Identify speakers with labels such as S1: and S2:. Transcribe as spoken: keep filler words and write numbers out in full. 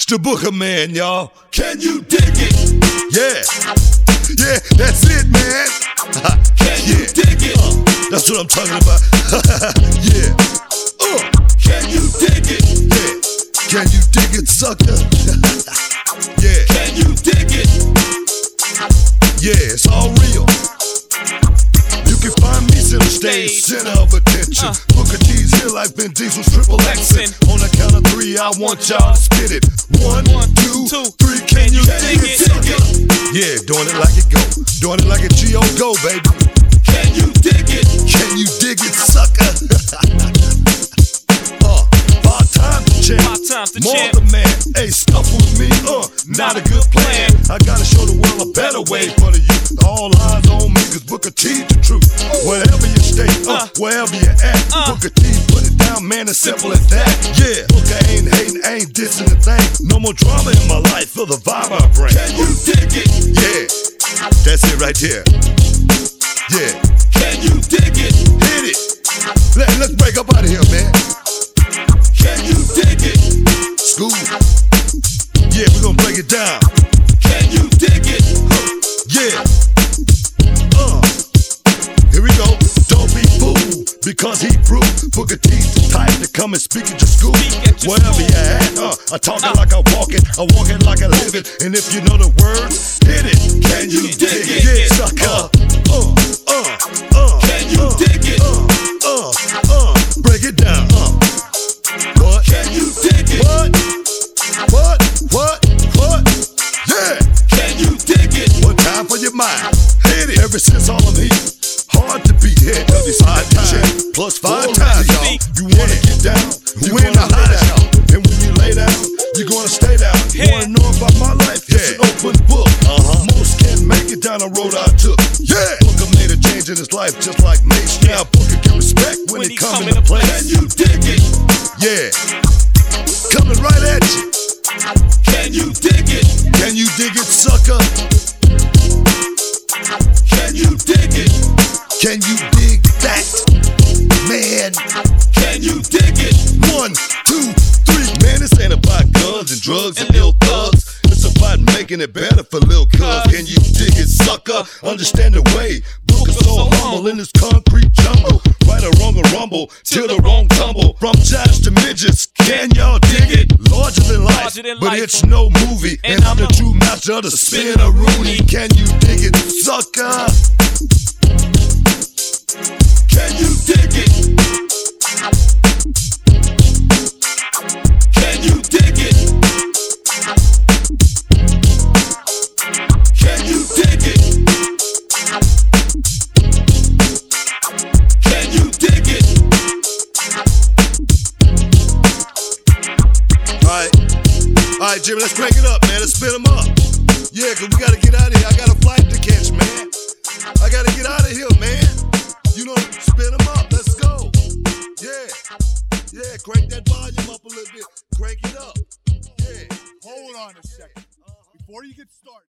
S1: the Booker Man, y'all.
S2: Can you dig it?
S1: Yeah, yeah, that's it, man.
S2: Can you
S1: yeah.
S2: dig it?
S1: Uh, that's what I'm talking about. yeah. Uh.
S2: Can you dig it?
S1: Yeah. Can you dig it, sucker? yeah.
S2: Can you dig it?
S1: Yeah, it's all real. You can find me center stage, center of attention. Uh. Booker T's here like Vin Diesel's triple accent. On the count of three, I want y'all to spit it. One, One two, two, three. Can you
S2: can
S1: dig
S2: you
S1: it,
S2: dig
S1: sucker?
S2: it?
S1: Yeah, doing it like it go. Doing it like a G O go, baby.
S2: Can you dig it?
S1: Can you dig it, sucker? uh, five times the champ.
S2: Five times the
S1: More
S2: champ.
S1: the man. Hey, stuff with me, uh, not a good plan. I gotta show the world a better way for the youth. All eyes on me, cause Booker T's the truth. Wherever you stay, uh, wherever you at, uh, Booker T put it down, man, as simple as that. Yeah, Booker ain't hating, ain't dissing a thing. No more drama in my life, feel the vibe I bring.
S2: Can you dig it?
S1: Yeah, that's it right there. Yeah.
S2: Can you dig it?
S1: Hit it. Let, let's break up out of here, man.
S2: Can you dig it?
S1: School. Yeah, we're gonna break it down.
S2: Can you dig it?
S1: Yeah. Uh. Here we go. Don't be fooled because he proved Booker T's the type to come and speak at your school.
S2: At your
S1: Wherever
S2: school.
S1: you at, uh, I talk it uh. like I walk it, I walk it like I live it. And if you know the words, hit it. Can you dig it? Yeah, sucker. Uh, uh, uh.
S2: Can you
S1: uh,
S2: dig it?
S1: Uh, uh, uh. Break it down. Uh. What?
S2: Can you dig it?
S1: What? What? What? What? Yeah.
S2: Can you dig it?
S1: One time for your mind. Hit it. Ever since all of me. Hard to beat here. Five times. Plus five times, y'all. You wanna get down. You wanna lay down. And when you lay down, you're gonna stay down. You wanna know about my life? It's an open book. Uh-huh. Most can't make it down the road I took. Yeah. Booker made a change in his life just like Mace. Now Booker get respect when, when he come into play.
S2: Can you dig it?
S1: Yeah. Coming right at you.
S2: Can you dig it?
S1: Can you dig it, sucker?
S2: Can you dig it?
S1: Can you dig that, man?
S2: Can you dig it?
S1: One, two, three. Man, this ain't about guns and drugs and ill thugs. It's about making it better for lil' cuz. Can you dig it, sucker? Understand the way Booker's so humble in this concrete jungle. Right or wrong or rumble, till the wrong tumble. From giants to midgets, can y'all dig it? Larger than life,
S2: Larger than
S1: but
S2: life.
S1: it's no movie. And, and I'm the true master of the spin of Rooney. Can you dig it, sucker?
S2: Can you dig it? Can you dig it? Can you dig it? Can you dig it?
S1: Alright, alright, Jimmy, let's crank it up, man. Let's spin them up. Yeah, cause we gotta get out of here. I got a flight to catch, man. I gotta get out of here, man. You know, spin them up. Let's go. Yeah. Yeah, crank that volume up a little bit. Crank it up. Yeah.
S3: Hold on a second. Before you get started.